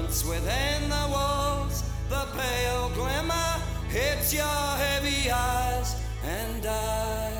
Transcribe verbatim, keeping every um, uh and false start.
once within the walls, the pale glimmer hits your heavy eyes, and I